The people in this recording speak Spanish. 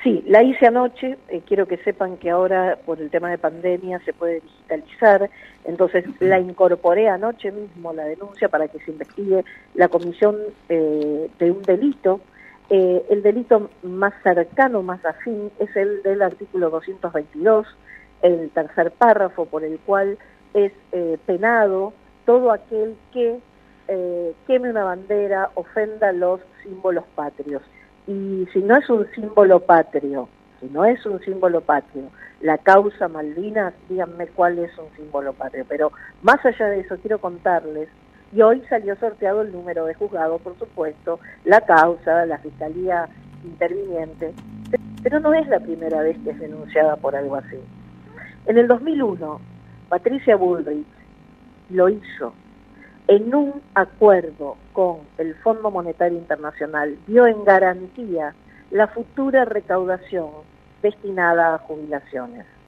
Sí, la hice anoche, quiero que sepan que ahora por el tema de pandemia se puede digitalizar, entonces la incorporé anoche mismo, la denuncia, para que se investigue la comisión de un delito. El delito más cercano, más afín, es el del artículo 222, el tercer párrafo, por el cual es penado todo aquel que queme una bandera, ofenda los símbolos patrios. Y si no es un símbolo patrio, la causa Malvinas, díganme cuál es un símbolo patrio. Pero más allá de eso, quiero contarles, y hoy salió sorteado el número de juzgado, por supuesto, la causa, la fiscalía interviniente, pero no es la primera vez que es denunciada por algo así. En el 2001, Patricia Bullrich lo hizo. En un acuerdo con el Fondo Monetario Internacional, dio en garantía la futura recaudación destinada a jubilaciones.